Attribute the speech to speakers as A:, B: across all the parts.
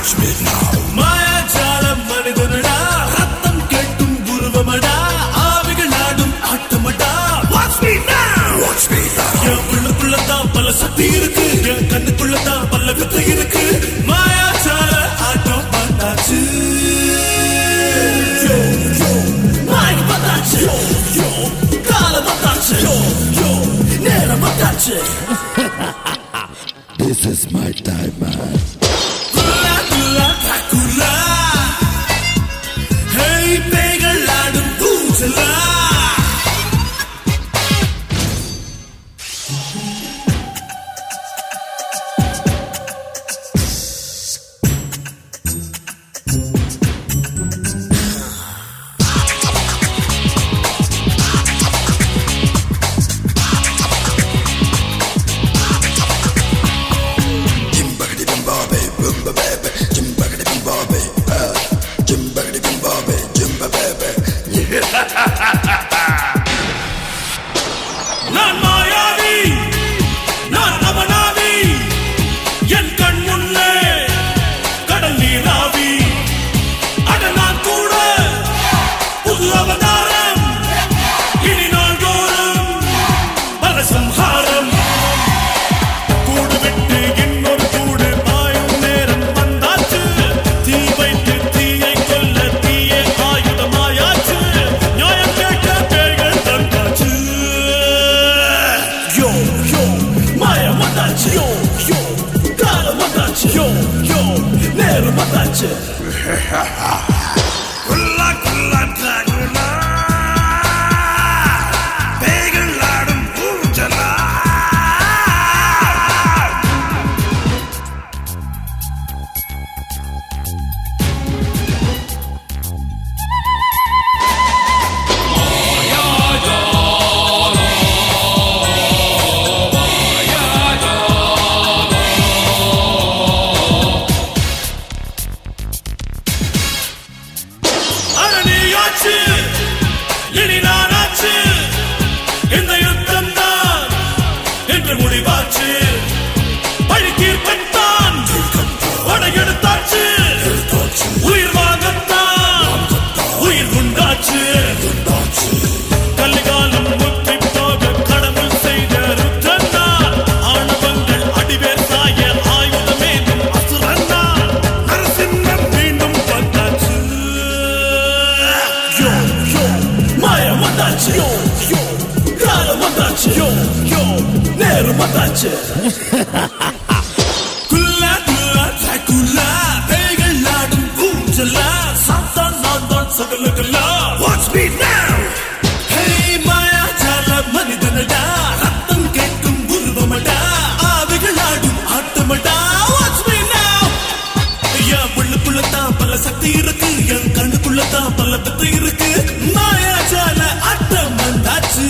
A: watch me now.
B: மாயாஜாலம் மனிதனடா ரத்தம் கேட்டும் உருவமடா ஆவிகளாடும் ஆட்டமடா watch me now.
A: Watch me now.
B: என் உள்ளுக்குள்ளதான் பல சக்தி இருக்கு என் கண்ணுக்குள்ளதான் பல வித்தை இருக்கு மாயாஜால ஆட்டம் வந்தாச்சு மாய வந்தாச்சு காலம் வந்தாச்சு நேரம் வந்தாச்சு.
A: This is my time, man.
B: Kula kula Dracula. Hey, பேய்கள் ஆடும் ஊஞ்சலா. நான் மாயாவி நான் அவனாவி என் கண் முன்னே கடல் நீராவி அட நான் கூட புது அவதாரம் இனி நாள்தோறும் பல சம்ஹாரம் கூடு விட்டு இன்னொரு கூடு பாயும் நேரம் வந்தாச்சு தீ வைத்து தீயை கொல்ல தீயே ஆயுதமாயாச்சு நியாயம் கேட்க பேய்கள் தந்தாச்சு. யோ யோ மாயம் வந்தாச்சு யோ காலம் வந்தாச்சு யோ நேரம் வந்தாச்சு. குல்லா குல்லா டிராகுலா பேய்கள் ஆடும் ஊஞ்சலா. அடனியாச்சு இனி நானாச்சு இந்த யுத்தம் தான் என்று முடிவாச்சு பழி தீர்ப்பன் தான் படையெடுத்தாச்சு உயிர் வாங்கத்தான் உயிர் உண்டாச்சு கலிகாலம் முத்தி போக கடவுள் செய்த ருத்தம் தான் ஆணவங்கள் அடிவேர் சாய ஆயுதமேதும் அசுரன் தான் நரசிம்மம் மீண்டும் வந்தாச்சு. யோ யோ மாயம் வந்தாச்சு யோ காலம் வந்தாச்சு யோ நேரம் வந்தாச்சு. குல்லா குல்லா டிராகுலா பேய்கள் ஆடும் ஊஞ்சலா சாத்தான் நான் தான் சகலகலா watch me now. Hey மாயாஜால மனிதனடா ரத்தம் கேட்கும் உருவமடா ஆவிகள் ஆடும் ஆட்டமடா watch me now. என் உள்ளுக்குள்ளதான் பல சக்தி இருக்கு என் கண்ணுக்குள்ளதான் பல வித்தை இருக்கு மாயாஜால ஆட்டம் வந்தாச்சு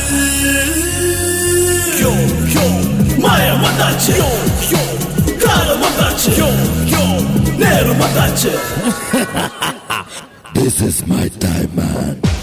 B: யோ யோ மாயம் வந்தாச்சு யோ காலம் வந்தாச்சு யோ நேரம் வந்தாச்சு.
A: This is my time, man.